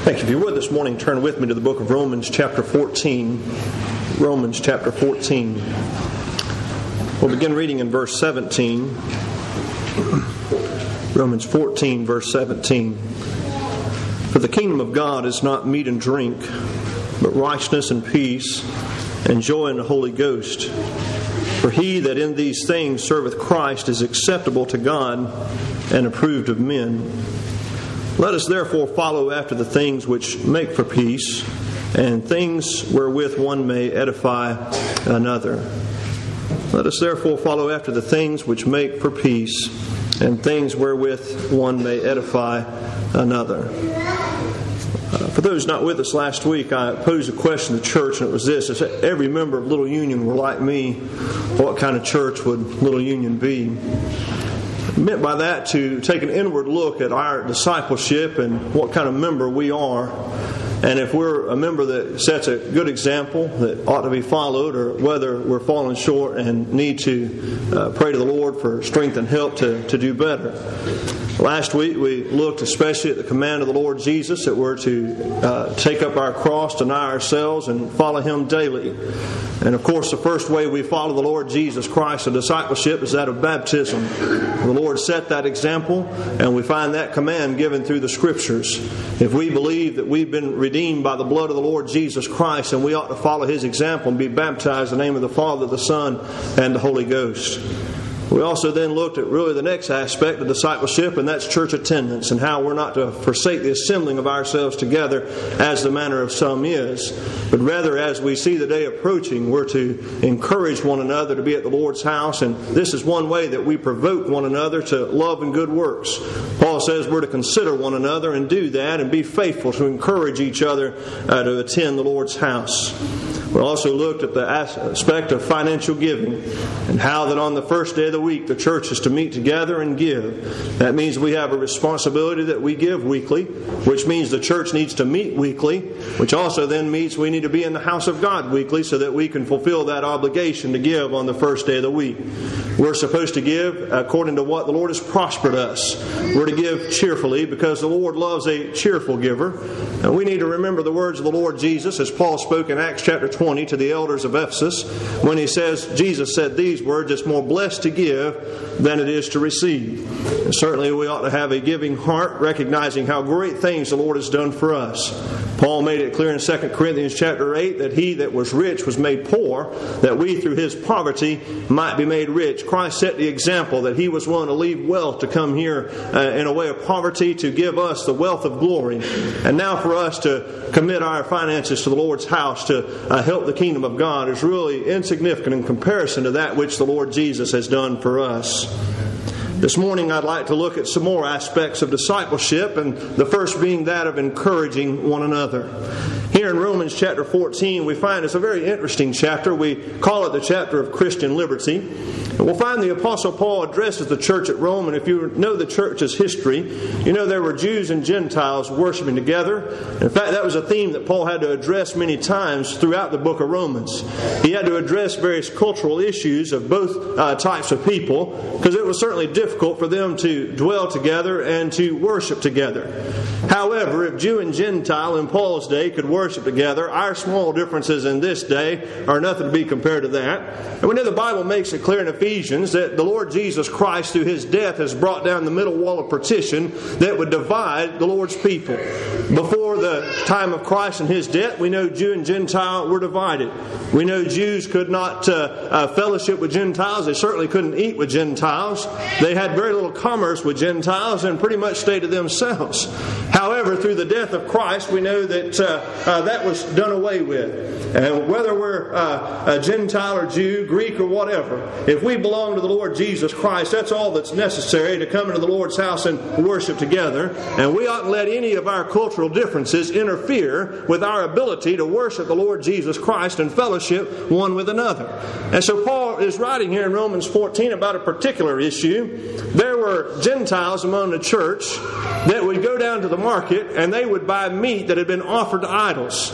Thank you. If you're with this morning, turn with me to the book of Romans chapter 14. Romans chapter 14. We'll begin reading in verse 17. Romans 14, verse 17. For the kingdom of God is not meat and drink, but righteousness and peace and joy in the Holy Ghost. For he that in these things serveth Christ is acceptable to God and approved of men. Let us therefore follow after the things which make for peace, and things wherewith one may edify another. Let us therefore follow after the things which make for peace, and things wherewith one may edify another. For those not with us last week, I posed a question to the church, and it was this: if every member of Little Union were like me, what kind of church would Little Union be? I meant by that to take an inward look at our discipleship and what kind of member we are. And if we're a member that sets a good example that ought to be followed, or whether we're falling short and need to pray to the Lord for strength and help to do better. Last week we looked especially at the command of the Lord Jesus that we're to take up our cross, deny ourselves, and follow Him daily. And of course the first way we follow the Lord Jesus Christ in discipleship is that of baptism. The Lord set that example, and we find that command given through the Scriptures. If we believe that we've been redeemed by the blood of the Lord Jesus Christ, and we ought to follow His example and be baptized in the name of the Father, the Son, and the Holy Ghost. We also then looked at really the next aspect of discipleship, and that's church attendance, and how we're not to forsake the assembling of ourselves together as the manner of some is, but rather as we see the day approaching, we're to encourage one another to be at the Lord's house, and this is one way that we provoke one another to love and good works. Paul says we're to consider one another and do that and be faithful to encourage each other to attend the Lord's house. We also looked at the aspect of financial giving and how that on the first day of the week the church is to meet together and give. That means we have a responsibility that we give weekly, which means the church needs to meet weekly, which also then means we need to be in the house of God weekly so that we can fulfill that obligation to give on the first day of the week. We're supposed to give according to what the Lord has prospered us. We're to give cheerfully because the Lord loves a cheerful giver. And we need to remember the words of the Lord Jesus as Paul spoke in Acts chapter 20 to the elders of Ephesus when he says, Jesus said these words, "It's more blessed to give than it is to receive." And certainly we ought to have a giving heart, recognizing how great things the Lord has done for us. Paul made it clear in 2 Corinthians chapter 8 that he that was rich was made poor, that we through his poverty might be made rich. Christ set the example that he was willing to leave wealth to come here in a way of poverty to give us the wealth of glory. And now for us to commit our finances to the Lord's house to help the kingdom of God is really insignificant in comparison to that which the Lord Jesus has done for us. This morning I'd like to look at some more aspects of discipleship, and the first being that of encouraging one another. Here in Romans chapter 14 we find it's a very interesting chapter. We call it the chapter of Christian liberty. And we'll find the Apostle Paul addresses the church at Rome, and if you know the church's history, you know there were Jews and Gentiles worshiping together. In fact, that was a theme that Paul had to address many times throughout the book of Romans. He had to address various cultural issues of both types of people, because it was certainly difficult for them to dwell together and to worship together. However, if Jew and Gentile in Paul's day could worship together, our small differences in this day are nothing to be compared to that. And we know the Bible makes it clear in Ephesians that the Lord Jesus Christ through His death has brought down the middle wall of partition that would divide the Lord's people. Before the time of Christ and His death, we know Jew and Gentile were divided. We know Jews could not fellowship with Gentiles. They certainly couldn't eat with Gentiles. They had very little commerce with Gentiles and pretty much stayed to themselves. However, through the death of Christ, we know that that was done away with. And whether we're a Gentile or Jew, Greek or whatever, if we belong to the Lord Jesus Christ, that's all that's necessary to come into the Lord's house and worship together. And we oughtn't let any of our cultural differences interfere with our ability to worship the Lord Jesus Christ and fellowship one with another. And so Paul is writing here in Romans 14 about a particular issue. There were Gentiles among the church that would go down to the market and they would buy meat that had been offered to idols.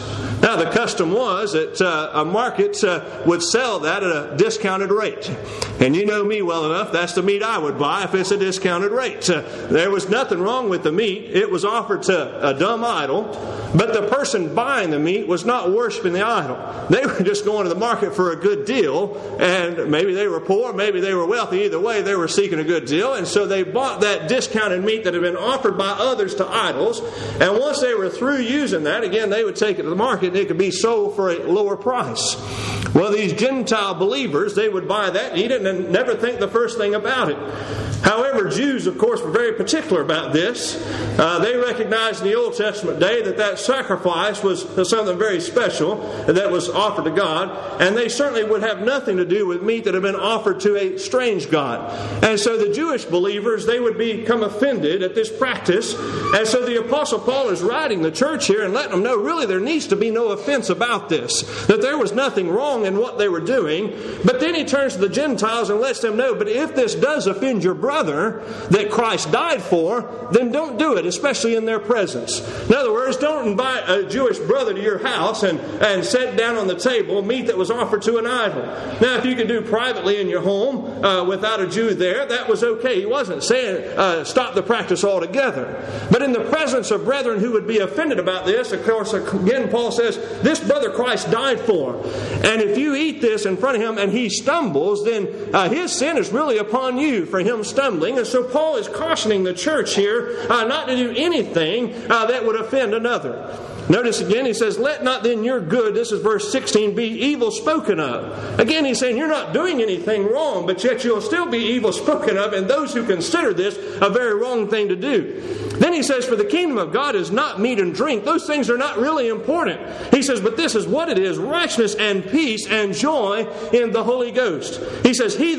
Now, the custom was that a market would sell that at a discounted rate. And you know me well enough, that's the meat I would buy if it's a discounted rate. There was nothing wrong with the meat. It was offered to a dumb idol, but the person buying the meat was not worshiping the idol. They were just going to the market for a good deal, and maybe they were poor, maybe they were wealthy. Either way, they were seeking a good deal, and so they bought that discounted meat that had been offered by others to idols, and once they were through using that, again, they would take it to the market and it could be sold for a lower price. Well, these Gentile believers, they would buy that, eat it, and never think the first thing about it. However, Jews, of course, were very particular about this. They recognized in the Old Testament day that sacrifice was something very special that was offered to God, and they certainly would have nothing to do with meat that had been offered to a strange god. And so the Jewish believers, they would become offended at this practice, and so the Apostle Paul is writing the church here and letting them know really there needs to be no offense about this, that there was nothing wrong in what they were doing. But then he turns to the Gentiles and lets them know, but if this does offend your brother that Christ died for, then don't do it, especially in their presence. In other words, don't invite a Jewish brother to your house and set down on the table meat that was offered to an idol. Now, if you could do privately in your home without a Jew there, that was okay. He wasn't saying stop the practice altogether. But in the presence of brethren who would be offended about this, of course, again, Paul says, this brother Christ died for. And if you eat this in front of him and he stumbles, then his sin is really upon you for him stumbling. And so Paul is cautioning the church here not to do anything that would offend another. Notice again, he says, let not then your good, this is verse 16, be evil spoken of. Again, he's saying you're not doing anything wrong, but yet you'll still be evil spoken of, and those who consider this a very wrong thing to do. Then he says, for the kingdom of God is not meat and drink. Those things are not really important. He says, but this is what it is, righteousness and peace and joy in the Holy Ghost. He says, he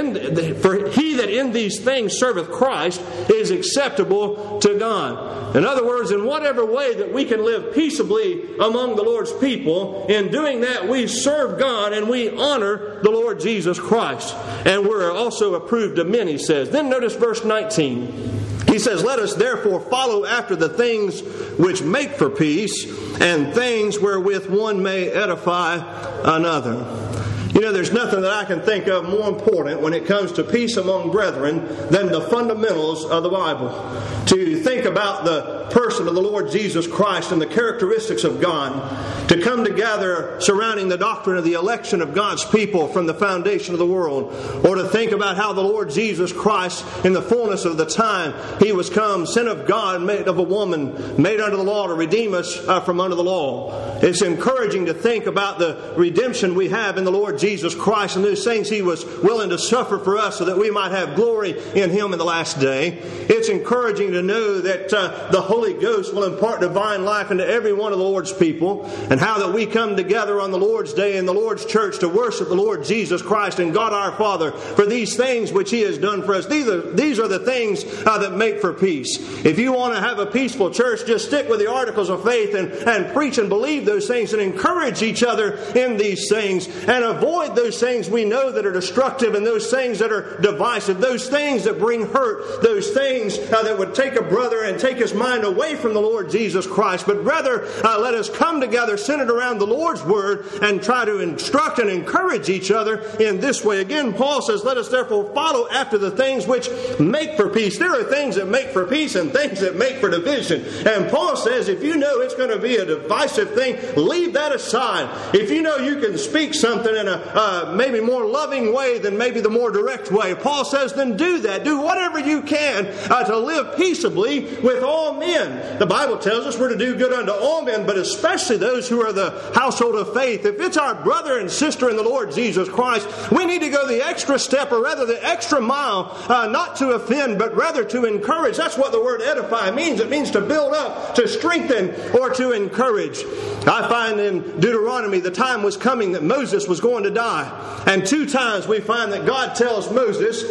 that in these things serveth Christ is acceptable to God. In other words, in whatever way that we can live peaceably among the Lord's people, in doing that we serve God and we honor the Lord Jesus Christ. And we're also approved of men, he says. Then notice verse 19. He says, let us therefore follow after the things which make for peace, and things wherewith one may edify another. You know, there's nothing that I can think of more important when it comes to peace among brethren than the fundamentals of the Bible. To think about the person of the Lord Jesus Christ and the characteristics of God. To come together surrounding the doctrine of the election of God's people from the foundation of the world. Or to think about how the Lord Jesus Christ, in the fullness of the time, He was come, Son of God, made of a woman, made under the law to redeem us from under the law. It's encouraging to think about the redemption we have in the Lord Jesus Christ and those things He was willing to suffer for us so that we might have glory in Him in the last day. It's encouraging to know that the Holy Ghost will impart divine life into every one of the Lord's people, and how that we come together on the Lord's day in the Lord's church to worship the Lord Jesus Christ and God our Father for these things which He has done for us. These are the things that make for peace. If you want to have a peaceful church, just stick with the articles of faith and preach and believe those things and encourage each other in these things, and avoid those things we know that are destructive and those things that are divisive, those things that bring hurt, those things that would take a brother and take his mind away from the Lord Jesus Christ. But rather, let us come together centered around the Lord's Word and try to instruct and encourage each other in this way. Again, Paul says, let us therefore follow after the things which make for peace. There are things that make for peace and things that make for division. And Paul says, if you know it's going to be a divisive thing, leave that aside. If you know you can speak something in a maybe more loving way than maybe the more direct way, Paul says, then do that. Do whatever you can to live peaceably with all men. The Bible tells us we're to do good unto all men, but especially those who are the household of faith. If it's our brother and sister in the Lord Jesus Christ, we need to go the extra step, or rather the extra mile, not to offend, but rather to encourage. That's what the word edify means. It means to build up, to strengthen, or to encourage. I find in Deuteronomy the time was coming that Moses was going to die. And 2 times we find that God tells Moses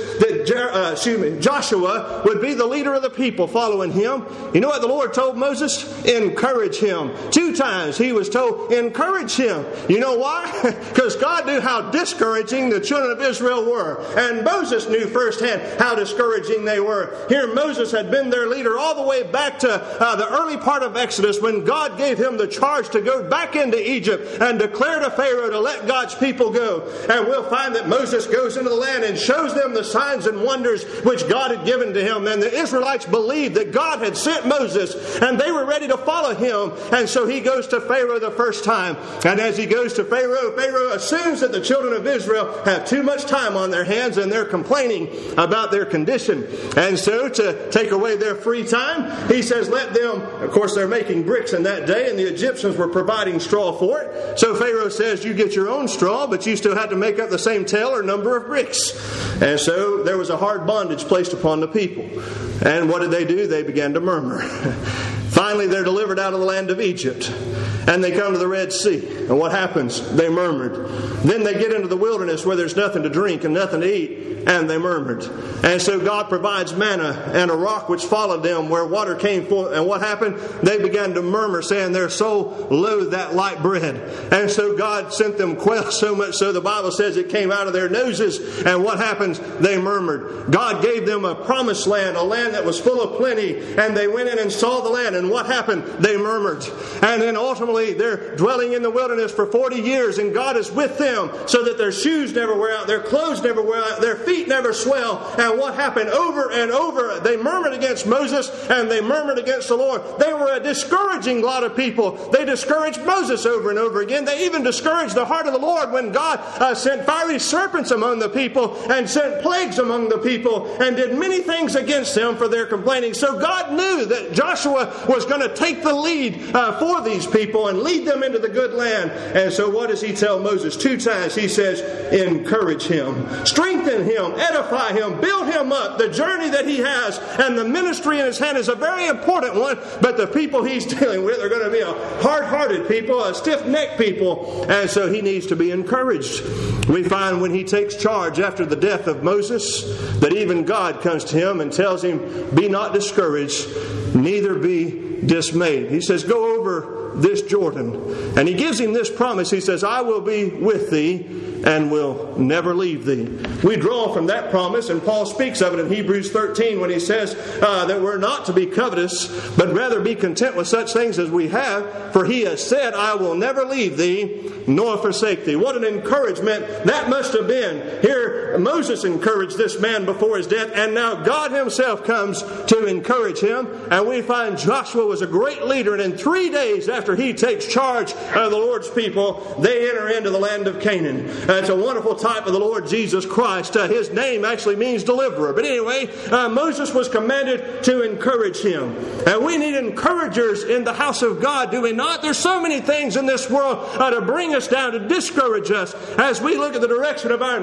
that Joshua would be the leader of the people following him. You know what the Lord told Moses? Encourage him. 2 times he was told, encourage him. You know why? Because God knew how discouraging the children of Israel were. And Moses knew firsthand how discouraging they were. Here Moses had been their leader all the way back to the early part of Exodus, when God gave him the charge to go back into Egypt and declare to Pharaoh to let God's people go. And we'll find that Moses goes into the land and shows them the signs and wonders which God had given to him. And the Israelites believed that God had sent Moses, and they were ready to follow him. And so he goes to Pharaoh the first time. And as he goes to Pharaoh, Pharaoh assumes that the children of Israel have too much time on their hands and they're complaining about their condition. And so to take away their free time, he says, let them, of course they're making bricks in that day, and the Egyptians were providing straw for it. So Pharaoh says, you get your own straw, but you still have to make up the same tale or number of bricks. And so there was a hard bondage placed upon the people. And what did they do? They began to murmur. Finally, they're delivered out of the land of Egypt. And they come to the Red Sea. And what happens? They murmured. Then they get into the wilderness where there's nothing to drink and nothing to eat. And they murmured. And so God provides manna and a rock which followed them where water came forth. And what happened? They began to murmur, saying their soul loathed that light bread. And so God sent them quail, so much so the Bible says it came out of their noses. And what happens? They murmured. God gave them a promised land, a land that was full of plenty. And they went in and saw the land. And what happened? They murmured. And then ultimately they're dwelling in the wilderness for 40 years. And God is with them so that their shoes never wear out, their clothes never wear out, their feet never swell. And what happened? Over and over, they murmured against Moses and they murmured against the Lord. They were a discouraging lot of people. They discouraged Moses over and over again. They even discouraged the heart of the Lord when God sent fiery serpents among the people and sent plagues among the people and did many things against them for their complaining. So God knew that Joshua was going to take the lead for these people and lead them into the good land. And so what does he tell Moses? 2 times he says, encourage him, strengthen him, edify him, build him up. The journey that he has and the ministry in his hand is a very important one, but the people he's dealing with are going to be a hard-hearted people, a stiff-necked people, and so he needs to be encouraged. We find when he takes charge after the death of Moses that even God comes to him and tells him, be not discouraged, neither be dismayed. He says, go over this Jordan. And he gives him this promise. He says, I will be with thee and will never leave thee. We draw from that promise, and Paul speaks of it in Hebrews 13 when he says that we're not to be covetous, but rather be content with such things as we have, for he has said, I will never leave thee nor forsake thee. What an encouragement that must have been. Here Moses encouraged this man before his death, and now God himself comes to encourage him. And we find Joshua was a great leader, and in 3 days after he takes charge of the Lord's people, they enter into the land of Canaan. It's a wonderful type of the Lord Jesus Christ. His name actually means deliverer. But anyway, Moses was commanded to encourage him. And we need encouragers in the house of God, do we not? There's so many things in this world to bring us down, to discourage us as we look at the direction of our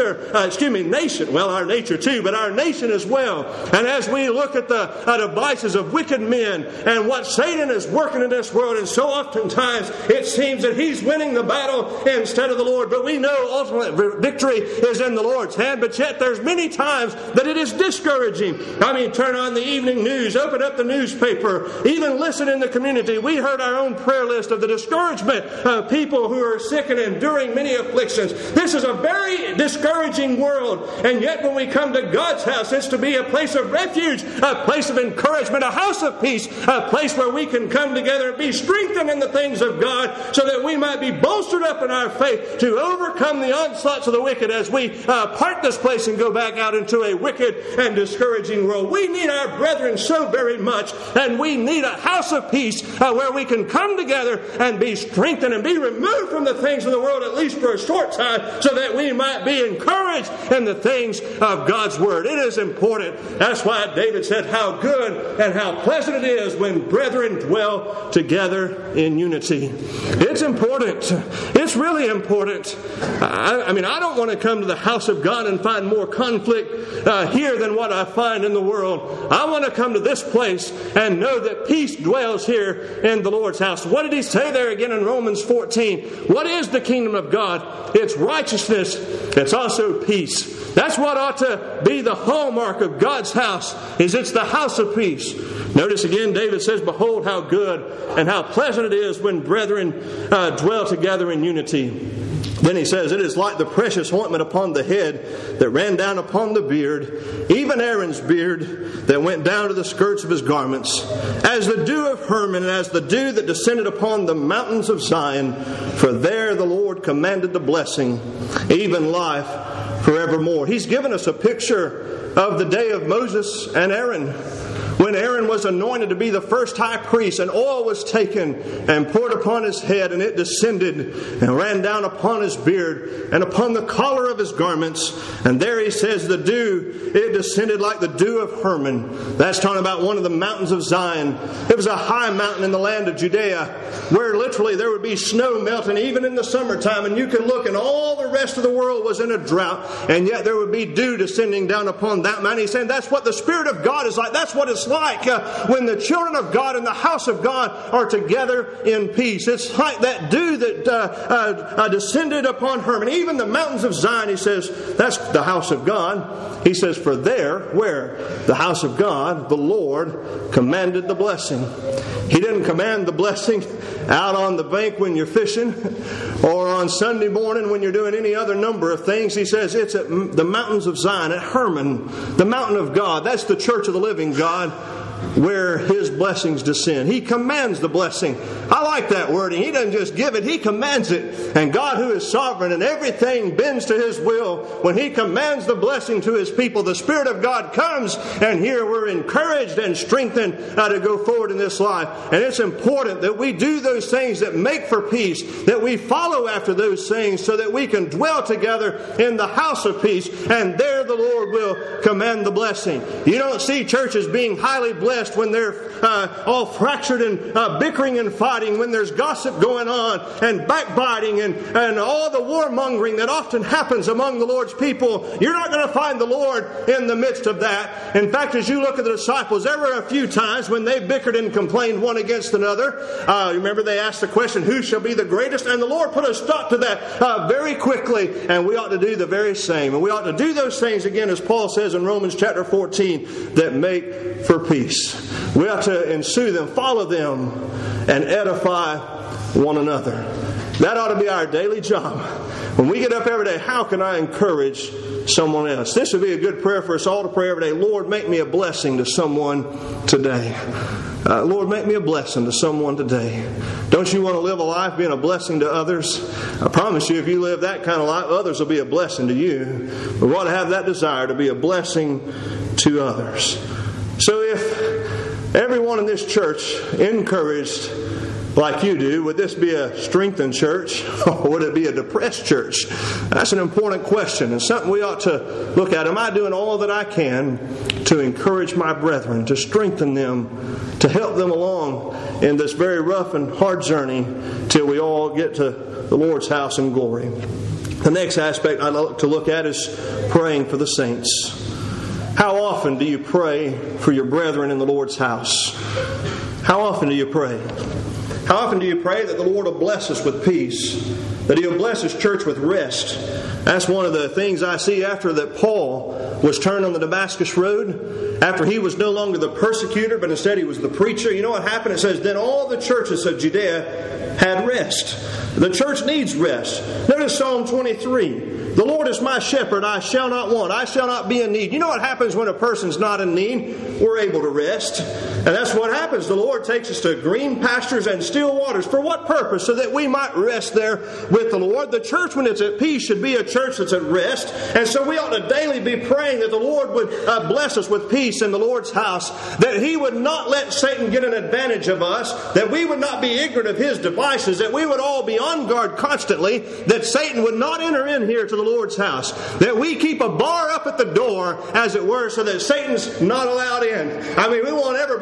nation. Well, our nature too, but our nation as well. And as we look at the devices of wicked men and what Satan is working in this world, and so oftentimes it seems that he's winning the battle instead of the Lord. But we know ultimate victory is in the Lord's hand, but yet there's many times that it is discouraging. I mean, turn on the evening news, open up the newspaper, even listen in the community. We heard our own prayer list of the discouragement of people who are sick and enduring many afflictions. This is a very discouraging world, and yet when we come to God's house, it's to be a place of refuge, a place of encouragement, a house of peace, a place where we can come together and be strengthened in the things of God so that we might be bolstered up in our faith to overcome the onslaughts of the wicked as we part this place and go back out into a wicked and discouraging world. We need our brethren so very much, and we need a house of peace where we can come together and be strengthened and be removed from the things of the world, at least for a short time, so that we might be encouraged in the things of God's Word. It is important. That's why David said, how good and how pleasant it is when brethren dwell together in unity. It's important. It's really important I don't want to come to the house of God and find more conflict here than what I find in the world. I want to come to this place and know that peace dwells here in the Lord's house. What did he say there again in Romans 14? What is the kingdom of God? It's righteousness. It's also peace. That's what ought to be the hallmark of God's house, is it's the house of peace. Notice again, David says, behold how good and how pleasant it is when brethren dwell together in unity. Then he says, it is like the precious ointment upon the head that ran down upon the beard, even Aaron's beard that went down to the skirts of his garments, as the dew of Hermon, and as the dew that descended upon the mountains of Zion. For there the Lord commanded the blessing, even life forevermore. He's given us a picture of the day of Moses and Aaron, when Aaron was anointed to be the first high priest, and oil was taken and poured upon his head, and it descended and ran down upon his beard and upon the collar of his garments. And there he says, the dew, it descended like the dew of Hermon. That's talking about one of the mountains of Zion. It was a high mountain in the land of Judea, where literally there would be snow melting even in the summertime, and you could look and all the rest of the world was in a drought, and yet there would be dew descending down upon that mountain. He's saying that's what the Spirit of God is like. That's what it's like when the children of God in the house of God are together in peace. It's like that dew that descended upon Hermon, even the mountains of Zion. He says that's the house of God. He says, for there, where? The house of God, the Lord commanded the blessing. He didn't command the blessing out on the bank when you're fishing, or on Sunday morning when you're doing any other number of things. He says it's at the mountains of Zion, at Hermon, the mountain of God. That's the church of the living God, where His blessings descend. He commands the blessing. I like that wording. He doesn't just give it, He commands it. And God, who is sovereign and everything bends to His will, when He commands the blessing to His people, the Spirit of God comes, and here we're encouraged and strengthened to go forward in this life. And it's important that we do those things that make for peace, that we follow after those things so that we can dwell together in the house of peace, and there the Lord will command the blessing. You don't see churches being highly blessed when they're all fractured and bickering and fighting, when there's gossip going on and backbiting and all the warmongering that often happens among the Lord's people. You're not going to find the Lord in the midst of that. In fact, as you look at the disciples, there were a few times when they bickered and complained one against another. Remember, they asked the question, who shall be the greatest? And the Lord put a stop to that very quickly, and we ought to do the very same. And we ought to do those things, again, as Paul says in Romans chapter 14, that make for peace. We ought to ensue them, follow them, and edify one another. That ought to be our daily job. When we get up every day, how can I encourage someone else? This would be a good prayer for us all to pray every day. Lord, make me a blessing to someone today. Lord, make me a blessing to someone today. Don't you want to live a life being a blessing to others? I promise you, if you live that kind of life, others will be a blessing to you. We ought to have that desire to be a blessing to others. So if everyone in this church encouraged like you do, would this be a strengthened church, or would it be a depressed church? That's an important question, and something we ought to look at. Am I doing all that I can to encourage my brethren, to strengthen them, to help them along in this very rough and hard journey till we all get to the Lord's house in glory? The next aspect I'd like to look at is praying for the saints. How often do you pray for your brethren in the Lord's house? How often do you pray? How often do you pray that the Lord will bless us with peace, that He'll bless His church with rest? That's one of the things I see after that Paul was turned on the Damascus road, after he was no longer the persecutor, but instead he was the preacher. You know what happened? It says, then all the churches of Judea had rest. The church needs rest. Notice Psalm 23. The Lord is my shepherd, I shall not want. I shall not be in need. You know what happens when a person's not in need? We're able to rest. And that's what happens. The Lord takes us to green pastures and still waters. For what purpose? So that we might rest there with the Lord. The church, when it's at peace, should be a church that's at rest. And so we ought to daily be praying that the Lord would bless us with peace in the Lord's house. That He would not let Satan get an advantage of us. That we would not be ignorant of his devices. That we would all be on guard constantly. That Satan would not enter in here to the Lord's house. That we keep a bar up at the door, as it were, so that Satan's not allowed in. I mean, we want everybody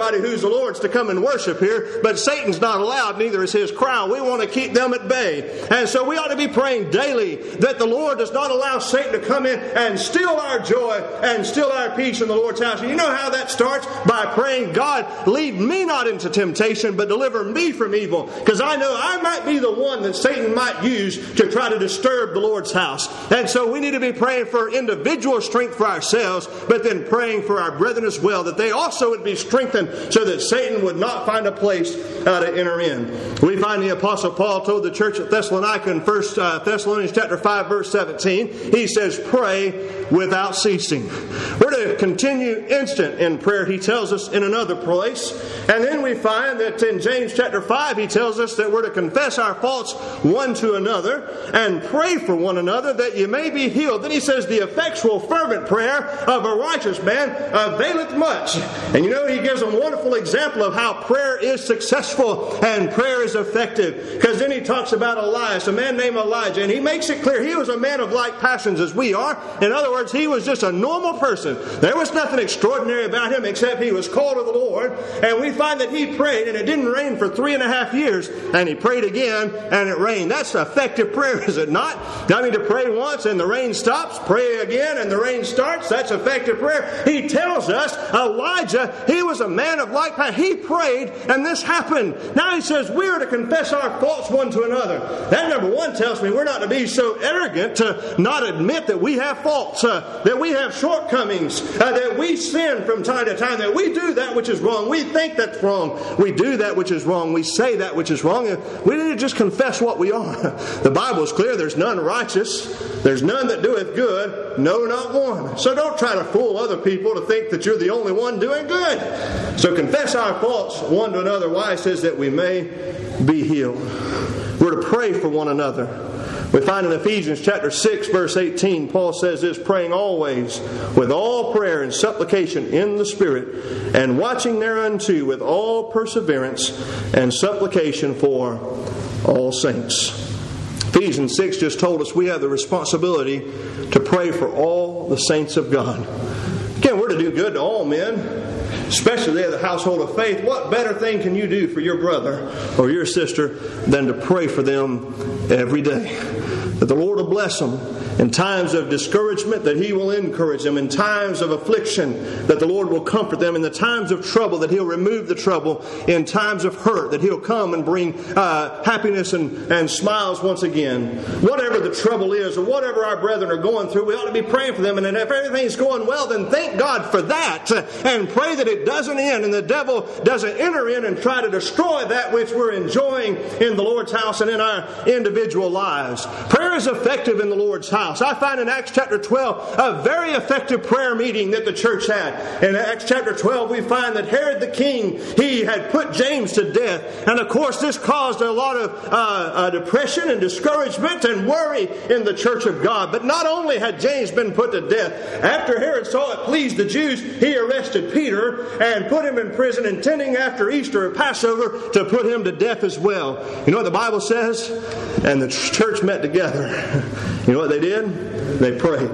everybody who's the Lord's to come and worship here, but Satan's not allowed, neither is his crowd. We want to keep them at bay. And so we ought to be praying daily that the Lord does not allow Satan to come in and steal our joy and steal our peace in the Lord's house. And you know how that starts? By praying, God, lead me not into temptation, but deliver me from evil. Because I know I might be the one that Satan might use to try to disturb the Lord's house. And so we need to be praying for individual strength for ourselves, but then praying for our brethren as well, that they also would be strengthened so that Satan would not find a place to enter in. We find the Apostle Paul told the church at Thessalonica in 1 Thessalonians chapter 5, verse 17, he says, pray without ceasing. We're to continue instant in prayer, he tells us in another place. And then we find that in James chapter 5, he tells us that we're to confess our faults one to another and pray for one another that you may be healed. Then he says, the effectual fervent prayer of a righteous man availeth much. And you know, he gives a wonderful example of how prayer is successful and prayer is effective. Because then he talks about Elias, a man named Elijah, and he makes it clear he was a man of like passions as we are. In other words, he was just a normal person. There was nothing extraordinary about him except he was called of the Lord. And we find that he prayed, and it didn't rain for 3.5 years, and he prayed again, and it rained. That's effective prayer, is it not? I mean, to pray once and the rain stops, pray again and the rain starts, that's effective prayer. He tells us Elijah, he was a man of like passion. He prayed, and this happened. Now he says we are to confess our faults one to another. That number one tells me we're not to be so arrogant to not admit that we have faults, that we have shortcomings, that we sin from time to time, that we do that which is wrong. We think that's wrong. We do that which is wrong. We say that which is wrong. We need to just confess what we are. The Bible is clear. There's none righteous. There's none that doeth good. No, not one. So don't try to fool other people to think that you're the only one doing good. So confess our faults one to another. Why? It says that we may be healed. We're to pray for one another. We find in Ephesians chapter 6, verse 18, Paul says this, praying always with all prayer and supplication in the Spirit, and watching thereunto with all perseverance and supplication for all saints. Ephesians 6 just told us we have the responsibility to pray for all the saints of God. Again, we're to do good to all men, especially they of the household of faith. What better thing can you do for your brother or your sister than to pray for them every day? That the Lord will bless them in times of discouragement, that He will encourage them. In times of affliction, that the Lord will comfort them. In the times of trouble, that He'll remove the trouble. In times of hurt, that He'll come and bring happiness and smiles once again. Whatever the trouble is, or whatever our brethren are going through, we ought to be praying for them. And if everything's going well, then thank God for that. And pray that it doesn't end and the devil doesn't enter in and try to destroy that which we're enjoying in the Lord's house and in our individual lives. Prayer is effective in the Lord's house. I find in Acts chapter 12 a very effective prayer meeting that the church had. In Acts chapter 12 we find that Herod the king, he had put James to death. And of course this caused a lot of depression and discouragement and worry in the church of God. But not only had James been put to death, after Herod saw it pleased the Jews, he arrested Peter and put him in prison, intending after Easter or Passover to put him to death as well. You know what the Bible says? And the church met together. You know what they did? They prayed.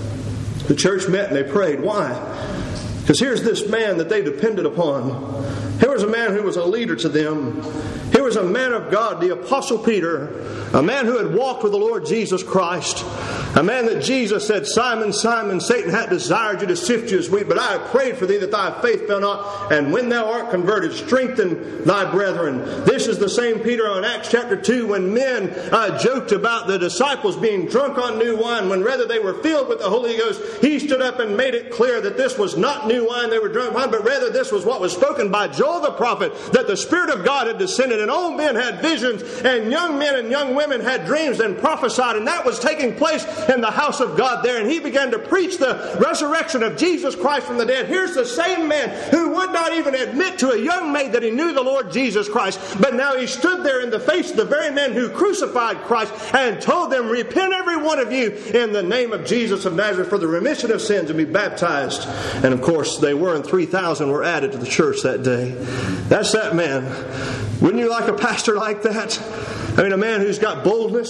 The church met and they prayed. Why? Because here's this man that they depended upon. Here was a man who was a leader to them. Here was a man of God, the Apostle Peter, a man who had walked with the Lord Jesus Christ, a man that Jesus said, Simon, Simon, Satan hath desired you to sift you as wheat, but I have prayed for thee that thy faith fail not, and when thou art converted, strengthen thy brethren. This is the same Peter in Acts chapter 2 when men joked about the disciples being drunk on new wine, when rather they were filled with the Holy Ghost. He stood up and made it clear that this was not new wine they were drunk on, but rather this was what was spoken by Joel the prophet, that the Spirit of God had descended, and old men had visions, and young men and young women had dreams and prophesied, and that was taking place in the house of God there. And he began to preach the resurrection of Jesus Christ from the dead. Here's the same man who would not even admit to a young maid that he knew the Lord Jesus Christ, but now he stood there in the face of the very men who crucified Christ and told them, repent every one of you in the name of Jesus of Nazareth for the remission of sins and be baptized. And of course they were, and 3,000 were added to the church that day. That's that man. Wouldn't you like a pastor like that? I mean, a man who's got boldness,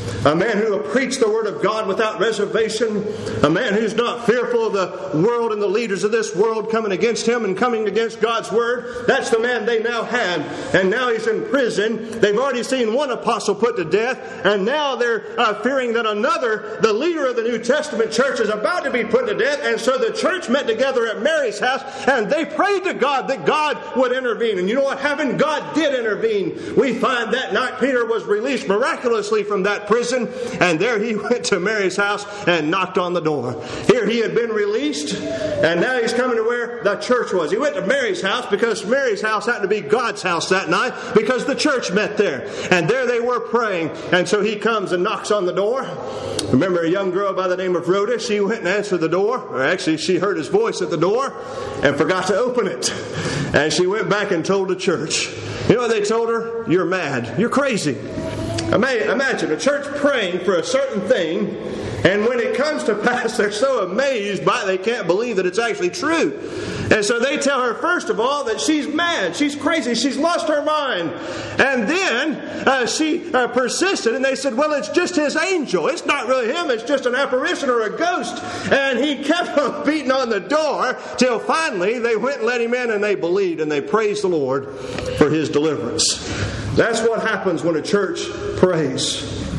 A man who will preach the Word of God without reservation. A man who's not fearful of the world and the leaders of this world coming against him and coming against God's Word. That's the man they now had. And now he's in prison. They've already seen one apostle put to death. And now they're fearing that another, the leader of the New Testament church, is about to be put to death. And so the church met together at Mary's house. And they prayed to God that God would intervene. And you know what happened? God did intervene. We find that night Peter was released miraculously from that prison. And there he went to Mary's house and knocked on the door. Here he had been released, and now he's coming to where the church was. He went to Mary's house because Mary's house happened to be God's house that night, because the church met there. And there they were praying. And so he comes and knocks on the door. Remember a young girl by the name of Rhoda? She went and answered the door. Or actually, she heard his voice at the door and forgot to open it. And she went back and told the church. You know what they told her? You're mad. You're crazy. Imagine a church praying for a certain thing, and when it comes to pass, they're so amazed by it, they can't believe that it's actually true. And so they tell her, first of all, that she's mad, she's crazy, she's lost her mind. And then she persisted, and they said, well, it's just his angel. It's not really him, it's just an apparition or a ghost. And he kept on beating on the door till finally they went and let him in, and they believed, and they praised the Lord for his deliverance. That's what happens when a church prays.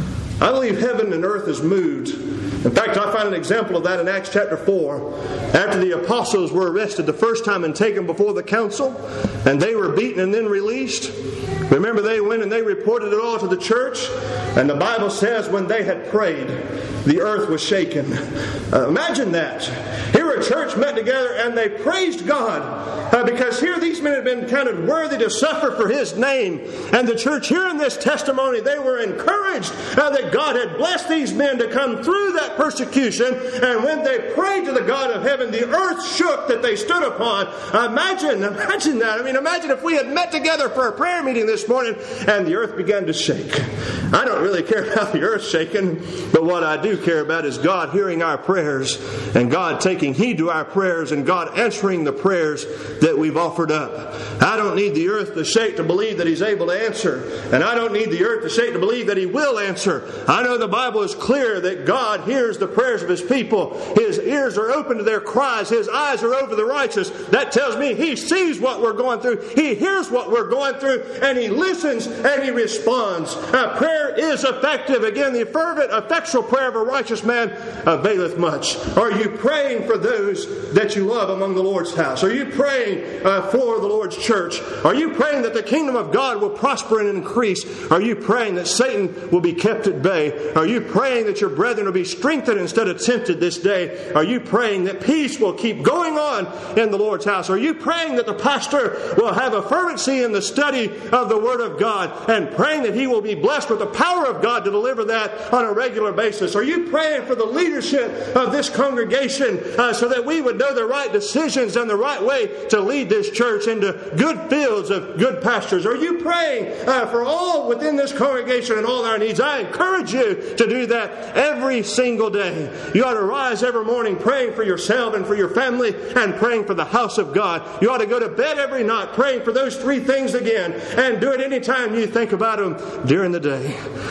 I believe heaven and earth is moved. In fact, I find an example of that in Acts chapter 4. After the apostles were arrested the first time and taken before the council, and they were beaten and then released. Remember, they went and they reported it all to the church. And the Bible says when they had prayed, the earth was shaken. Imagine that. Here a church met together and they praised God. Because here these men had been counted worthy to suffer for His name. And the church, hearing this testimony, they were encouraged that God had blessed these men to come through that persecution. And when they prayed to the God of heaven, the earth shook that they stood upon. Imagine that. I mean, imagine if we had met together for a prayer meeting this morning and the earth began to shake. I don't really care about the earth shaking, but what I do care about is God hearing our prayers and God taking heed to our prayers and God answering the prayers that we've offered up. I don't need the earth to shake to believe that He's able to answer. And I don't need the earth to shake to believe that He will answer. I know the Bible is clear that God hears the prayers of His people. His ears are open to their cries. His eyes are over the righteous. That tells me He sees what we're going through. He hears what we're going through. And He listens and He responds. Prayer is effective. Again, the fervent, effectual prayer of a righteous man availeth much. Are you praying for those that you love among the Lord's house? Are you praying for the Lord's church? Are you praying that the kingdom of God will prosper and increase? Are you praying that Satan will be kept at bay? Are you praying that your brethren will be strengthened instead of tempted this day? Are you praying that peace will keep going on in the Lord's house? Are you praying that the pastor will have a fervency in the study of the Word of God and praying that he will be blessed with the power of God to deliver that on a regular basis? Are you praying for the leadership of this congregation so that we would know the right decisions and the right way to lead this church into good fields of good pastures? Are you praying for all within this congregation and all our needs? I encourage you to do that every single day. You ought to rise every morning praying for yourself and for your family and praying for the house of God. You ought to go to bed every night praying for those three things again, and do it anytime you think about them during the day.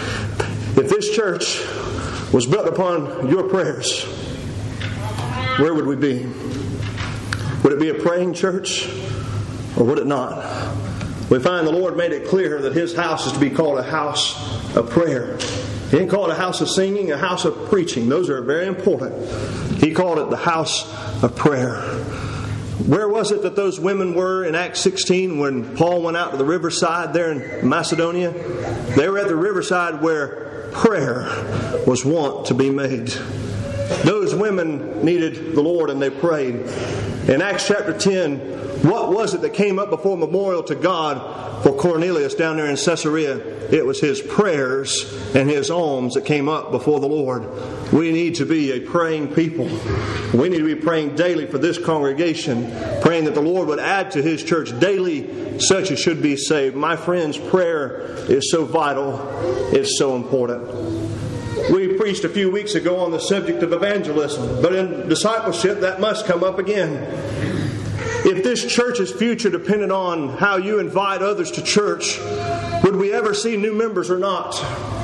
If this church was built upon your prayers, where would we be? Would it be a praying church, or would it not? We find the Lord made it clear that His house is to be called a house of prayer. He didn't call it a house of singing, a house of preaching. Those are very important. He called it the house of prayer. Where was it that those women were in Acts 16 when Paul went out to the riverside there in Macedonia? They were at the riverside where prayer was wont to be made. Those women needed the Lord and they prayed. In Acts chapter 10, what was it that came up before memorial to God for Cornelius down there in Caesarea? It was his prayers and his alms that came up before the Lord. We need to be a praying people. We need to be praying daily for this congregation, praying that the Lord would add to His church daily such as should be saved. My friends, prayer is so vital. It's so important. We preached a few weeks ago on the subject of evangelism, but in discipleship that must come up again. If this church's future depended on how you invite others to church, would we ever see new members or not?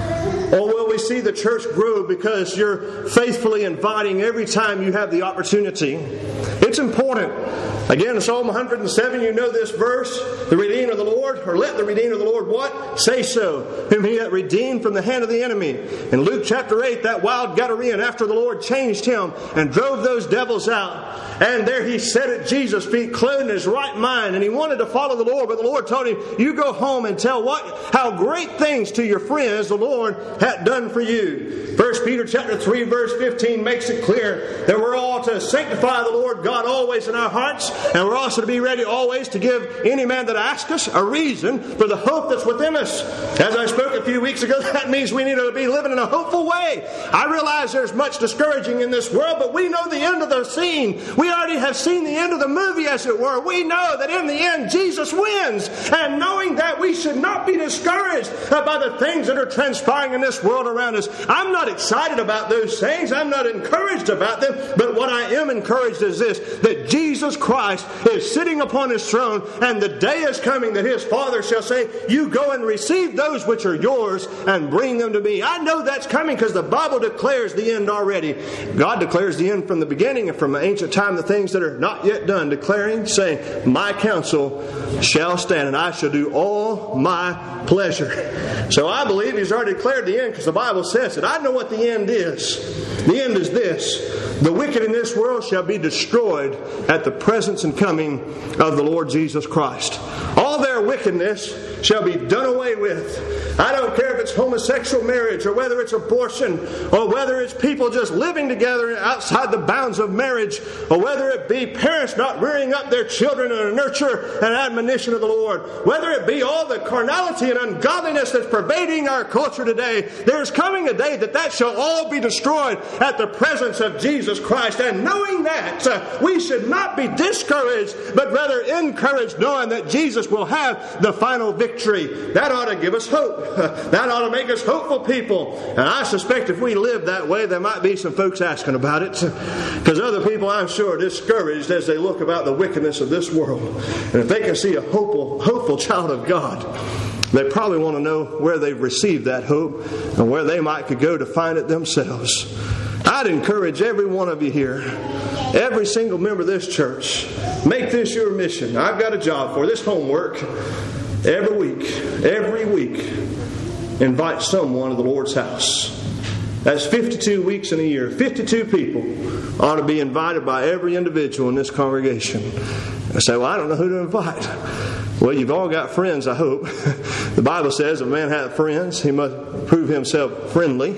Or will we see the church grow because you're faithfully inviting every time you have the opportunity? It's important. Again, in Psalm 107, you know this verse, the redeemed of the Lord, or let the redeemed of the Lord what? Say so, whom he hath redeemed from the hand of the enemy. In Luke chapter 8, that wild Gadarean, after the Lord changed him and drove those devils out, and there he sat at Jesus' feet, clothed in his right mind, and he wanted to follow the Lord, but the Lord told him, you go home and tell how great things to your friends the Lord hath done for you. 1 Peter chapter 3, verse 15 makes it clear that we're all to sanctify the Lord God always in our hearts, and we're also to be ready always to give any man that asks us a reason for the hope that's within us. As I spoke a few weeks ago, that means we need to be living in a hopeful way. I realize there's much discouraging in this world, but we know the end of the scene. We already have seen the end of the movie, as it were. We know that in the end, Jesus wins. And knowing that, we should not be discouraged by the things that are transpiring in this world around us. I'm not excited about those things. I'm not encouraged about them. But what I am encouraged is this, that Jesus Christ is sitting upon his throne, and the day is coming that his Father shall say, you go and receive those which are yours and bring them to me. I know that's coming because the Bible declares the end already. God declares the end from the beginning and from ancient time, the things that are not yet done, declaring, saying, my counsel shall stand, and I shall do all my pleasure. So I believe he's already declared the end because the Bible says it. I know what the end is. The end is this: the wicked in this world shall be destroyed at the presence and coming of the Lord Jesus Christ. All their wickedness shall be done away with. I don't care if it's homosexual marriage, or whether it's abortion, or whether it's people just living together outside the bounds of marriage, or whether it be parents not rearing up their children in a nurture and admonition of the Lord, whether it be all the carnality and ungodliness that's pervading our culture today. There's coming a day that shall all be destroyed at the presence of Jesus Christ. And knowing that, we should not be discouraged, but rather encouraged, knowing that Jesus will have the final victory. That ought to give us hope. That ought to make us hopeful people. And I suspect if we live that way, there might be some folks asking about it, because other people, I'm sure, are discouraged as they look about the wickedness of this world. And if they can see a hopeful child of God, they probably want to know where they've received that hope and where they might could go to find it themselves. I'd encourage every one of you here, every single member of this church, make this your mission. I've got a job for this homework. Every week, invite someone to the Lord's house. That's 52 weeks in a year. 52 people ought to be invited by every individual in this congregation. I say, well, I don't know who to invite. Well, you've all got friends, I hope. The Bible says if a man hath friends, he must prove himself friendly.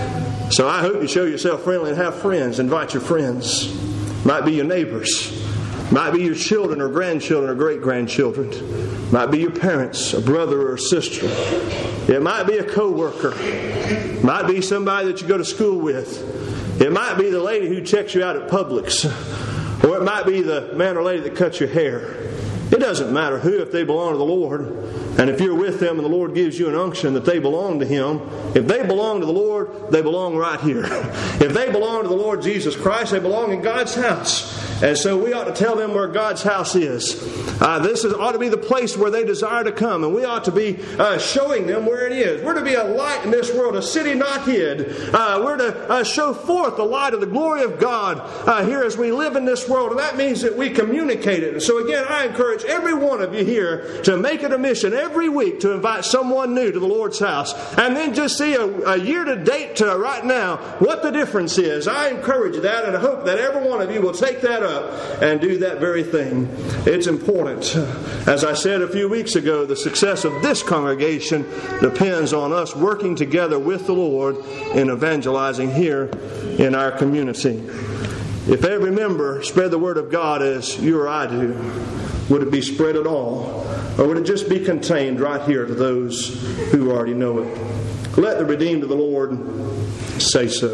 So I hope you show yourself friendly and have friends. Invite your friends. Might be your neighbors. Might be your children or grandchildren or great-grandchildren. Might be your parents, a brother or a sister. It might be a co-worker. Might be somebody that you go to school with. It might be the lady who checks you out at Publix. Or it might be the man or lady that cuts your hair. It doesn't matter who, if they belong to the Lord. And if you're with them and the Lord gives you an unction that they belong to Him, if they belong to the Lord, they belong right here. If they belong to the Lord Jesus Christ, they belong in God's house. And so we ought to tell them where God's house is. This ought to be the place where they desire to come. And we ought to be showing them where it is. We're to be a light in this world, a city not hid. We're to show forth the light of the glory of God here as we live in this world. And that means that we communicate it. And so again, I encourage every one of you here to make it a mission every week to invite someone new to the Lord's house. And then just see a year to date to right now what the difference is. I encourage that, and I hope that every one of you will take that up and do that very thing. It's important. As I said a few weeks ago, the success of this congregation depends on us working together with the Lord in evangelizing here in our community. If every member spread the word of God as you or I do, would it be spread at all? Or would it just be contained right here to those who already know it? Let the redeemed of the Lord say so.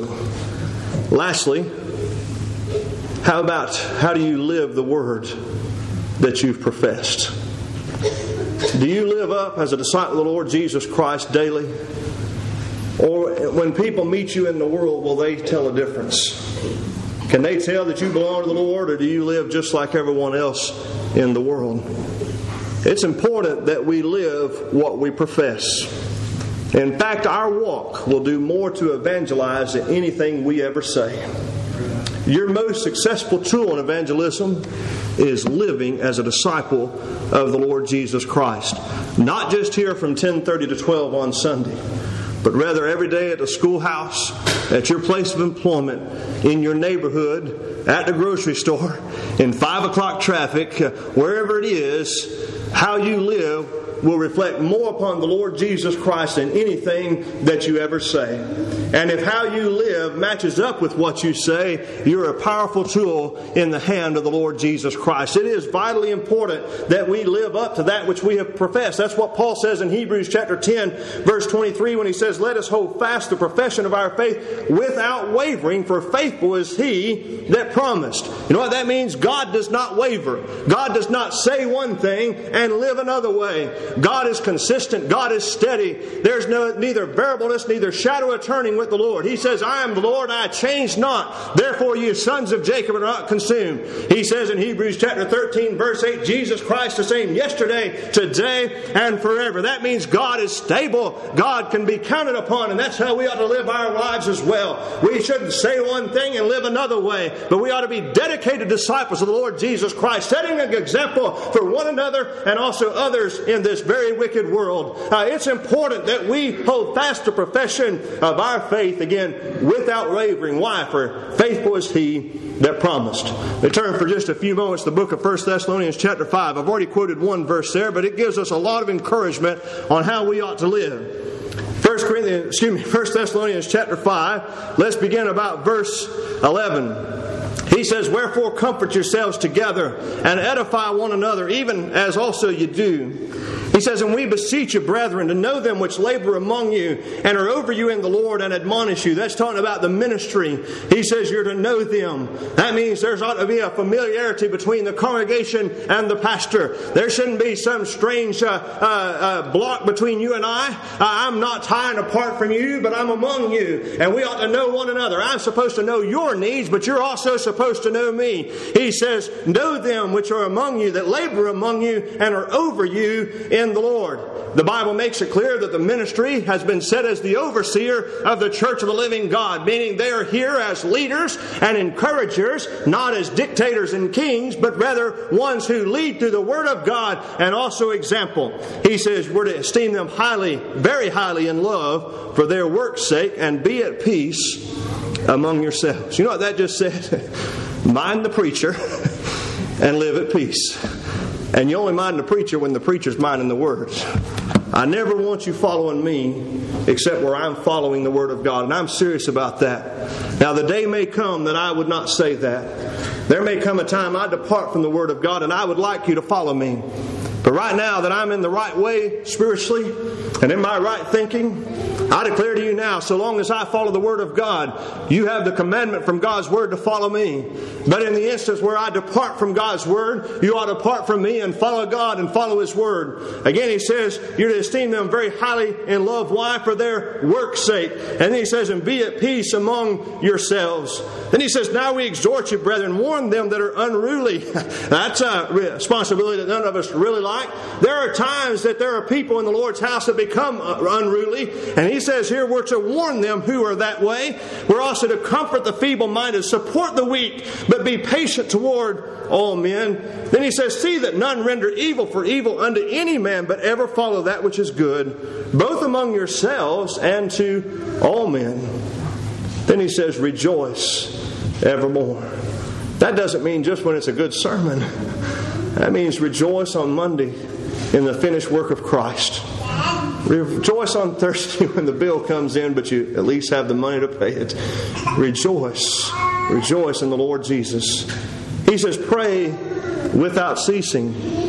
Lastly, how do you live the word that you've professed? Do you live up as a disciple of the Lord Jesus Christ daily? Or when people meet you in the world, will they tell a difference? Can they tell that you belong to the Lord, or do you live just like everyone else in the world? It's important that we live what we profess. In fact, our walk will do more to evangelize than anything we ever say. Your most successful tool in evangelism is living as a disciple of the Lord Jesus Christ. Not just here from 10:30 to 12 on Sunday, but rather every day at the schoolhouse, at your place of employment, in your neighborhood, at the grocery store, in 5 o'clock traffic, wherever it is. How you live will reflect more upon the Lord Jesus Christ than anything that you ever say. And if how you live matches up with what you say, you're a powerful tool in the hand of the Lord Jesus Christ. It is vitally important that we live up to that which we have professed. That's what Paul says in Hebrews chapter 10, verse 23, when he says, "Let us hold fast the profession of our faith without wavering, for faithful is He that promised." You know what that means? God does not waver. God does not say one thing and live another way. God is consistent. God is steady. There's neither variableness, neither shadow of turning with the Lord. He says, "I am the Lord, I change not. Therefore you sons of Jacob are not consumed." He says in Hebrews chapter 13, verse 8, Jesus Christ the same yesterday, today, and forever. That means God is stable. God can be counted upon, and that's how we ought to live our lives as well. We shouldn't say one thing and live another way, but we ought to be dedicated disciples of the Lord Jesus Christ, setting an example for one another and also others in this very wicked world. It's important that we hold fast the profession of our faith, again, without wavering. Why? For faithful is He that promised. We turn for just a few moments to the book of 1 Thessalonians chapter 5. I've already quoted one verse there, but it gives us a lot of encouragement on how we ought to live. 1 Thessalonians chapter 5. Let's begin about verse 11. He says, "Wherefore comfort yourselves together and edify one another, even as also you do." He says, "And we beseech you, brethren, to know them which labor among you and are over you in the Lord and admonish you." That's talking about the ministry. He says you're to know them. That means there's ought to be a familiarity between the congregation and the pastor. There shouldn't be some strange block between you and I. I'm not tying apart from you, but I'm among you. And we ought to know one another. I'm supposed to know your needs, but you're also supposed to know me. He says, "Know them which are among you, that labor among you and are over you in the Lord." The Bible makes it clear that the ministry has been set as the overseer of the church of the living God, meaning they are here as leaders and encouragers, not as dictators and kings, but rather ones who lead through the Word of God and also example. He says we're to esteem them highly, very highly in love for their work's sake, and be at peace among yourselves. You know what that just said? Mind the preacher and live at peace. And you only mind the preacher when the preacher's minding the words. I never want you following me except where I'm following the Word of God. And I'm serious about that. Now the day may come that I would not say that. There may come a time I depart from the Word of God and I would like you to follow me. But right now that I'm in the right way spiritually and in my right thinking, I declare to you now, so long as I follow the Word of God, you have the commandment from God's Word to follow me. But in the instance where I depart from God's Word, you ought to depart from me and follow God and follow His Word. Again, he says, you're to esteem them very highly in love. Why? For their work's sake. And then he says, and be at peace among yourselves. Then he says, now we exhort you, brethren, warn them that are unruly. That's a responsibility that none of us really like. There are times that there are people in the Lord's house that become unruly. And he says here we're to warn them who are that way. We're also to comfort the feeble-minded, support the weak, but be patient toward all men. Then he says, see that none render evil for evil unto any man, but ever follow that which is good, both among yourselves and to all men. Then he says, rejoice evermore. That doesn't mean just when it's a good sermon. That means rejoice on Monday in the finished work of Christ. Rejoice on Thursday when the bill comes in, but you at least have the money to pay it. Rejoice. Rejoice in the Lord Jesus. He says, pray without ceasing.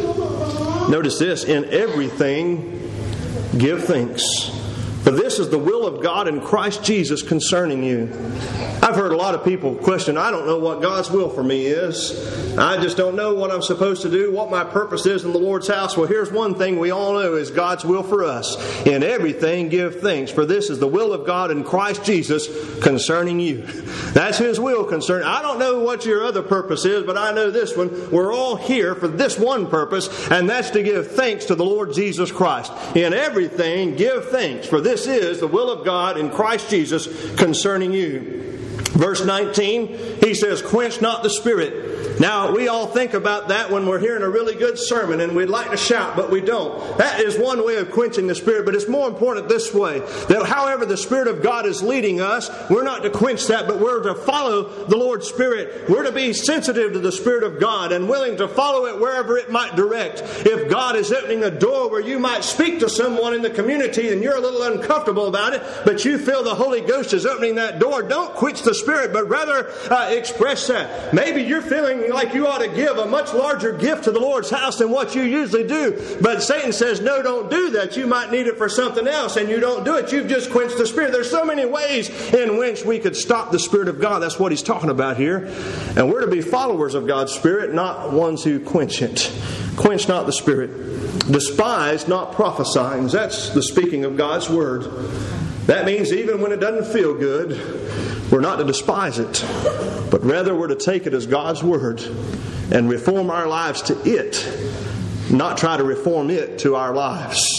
Notice this, in everything give thanks. For this is the will of God in Christ Jesus concerning you. I've heard a lot of people question, I don't know what God's will for me is. I just don't know what I'm supposed to do, what my purpose is in the Lord's house. Well, here's one thing we all know is God's will for us. In everything give thanks, for this is the will of God in Christ Jesus concerning you. That's His will concerning. I don't know what your other purpose is, but I know this one. We're all here for this one purpose, and that's to give thanks to the Lord Jesus Christ. In everything give thanks, for this this is the will of God in Christ Jesus concerning you. Verse 19, he says, quench not the Spirit. Now, we all think about that when we're hearing a really good sermon and we'd like to shout, but we don't. That is one way of quenching the Spirit, but it's more important this way, that however the Spirit of God is leading us, we're not to quench that, but we're to follow the Lord's Spirit. We're to be sensitive to the Spirit of God and willing to follow it wherever it might direct. If God is opening a door where you might speak to someone in the community and you're a little uncomfortable about it, but you feel the Holy Ghost is opening that door, don't quench the Spirit, but rather express that. Maybe you're feeling like you ought to give a much larger gift to the Lord's house than what you usually do. But Satan says, no, don't do that. You might need it for something else, and you don't do it. You've just quenched the Spirit. There's so many ways in which we could stop the Spirit of God. That's what he's talking about here. And we're to be followers of God's Spirit, not ones who quench it. Quench not the Spirit. Despise not prophesying. That's the speaking of God's Word. That means even when it doesn't feel good, we're not to despise it, but rather we're to take it as God's Word and reform our lives to it, not try to reform it to our lives.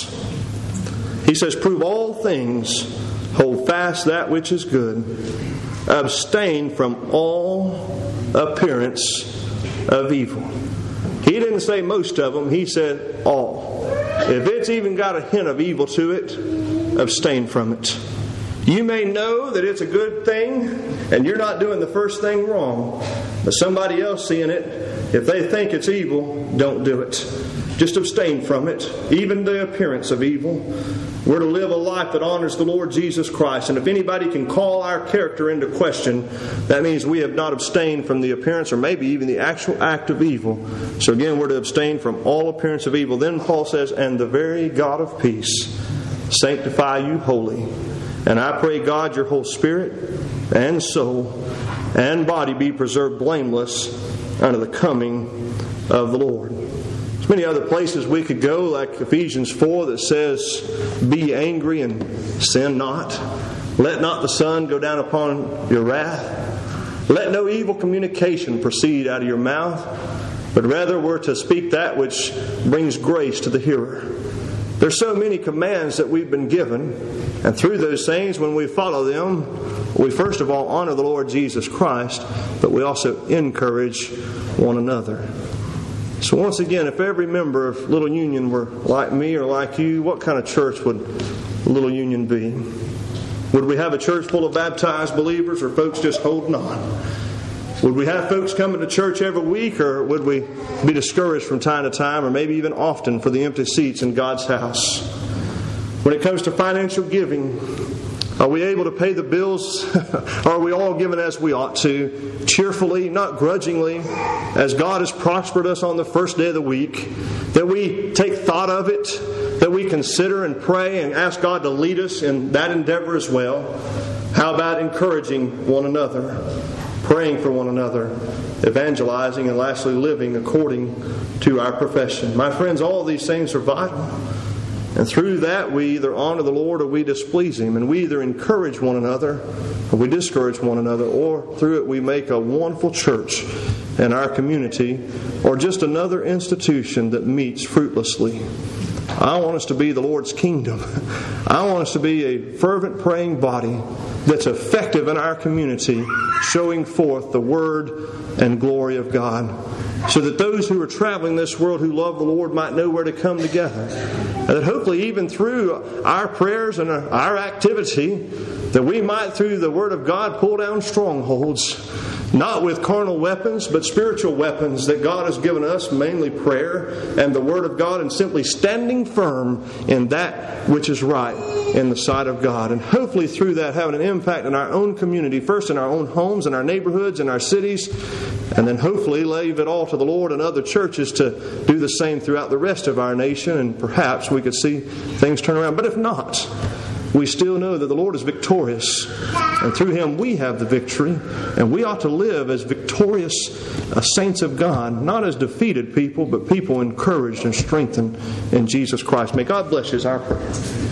He says, prove all things, hold fast that which is good, abstain from all appearance of evil. He didn't say most of them, he said all. If it's even got a hint of evil to it, abstain from it. You may know that it's a good thing and you're not doing the first thing wrong, but somebody else seeing it, if they think it's evil, don't do it. Just abstain from it, even the appearance of evil. We're to live a life that honors the Lord Jesus Christ, and if anybody can call our character into question, that means we have not abstained from the appearance or maybe even the actual act of evil. So again, we're to abstain from all appearance of evil. Then Paul says, and the very God of peace sanctify you wholly. And I pray, God, your whole spirit and soul and body be preserved blameless unto the coming of the Lord. There's many other places we could go, like Ephesians 4 that says, be angry and sin not. Let not the sun go down upon your wrath. Let no evil communication proceed out of your mouth, but rather we're to speak that which brings grace to the hearer. There's so many commands that we've been given, and through those things, when we follow them, we first of all honor the Lord Jesus Christ, but we also encourage one another. So once again, if every member of Little Union were like me or like you, what kind of church would Little Union be? Would we have a church full of baptized believers or folks just holding on? Would we have folks coming to church every week, or would we be discouraged from time to time, or maybe even often, for the empty seats in God's house? When it comes to financial giving, are we able to pay the bills? Are we all giving as we ought to, cheerfully, not grudgingly, as God has prospered us on the first day of the week, that we take thought of it, that we consider and pray and ask God to lead us in that endeavor as well? How about encouraging one another, praying for one another, evangelizing, and lastly, living according to our profession? My friends, all of these things are vital. And through that, we either honor the Lord or we displease Him. And we either encourage one another or we discourage one another. Or through it, we make a wonderful church in our community, or just another institution that meets fruitlessly. I want us to be the Lord's kingdom. I want us to be a fervent praying body that's effective in our community, showing forth the Word and glory of God, so that those who are traveling this world who love the Lord might know where to come together. And that hopefully even through our prayers and our activity, that we might, through the Word of God, pull down strongholds, not with carnal weapons, but spiritual weapons that God has given us, mainly prayer and the Word of God, and simply standing firm in that which is right in the sight of God. And hopefully through that having an impact in our own community, first in our own homes, in our neighborhoods, in our cities, and then hopefully leave it all to the Lord and other churches to do the same throughout the rest of our nation, and perhaps we could see things turn around. But if not, we still know that the Lord is victorious, and through Him we have the victory, and we ought to live as victorious saints of God, not as defeated people, but people encouraged and strengthened in Jesus Christ. May God bless you is our prayer.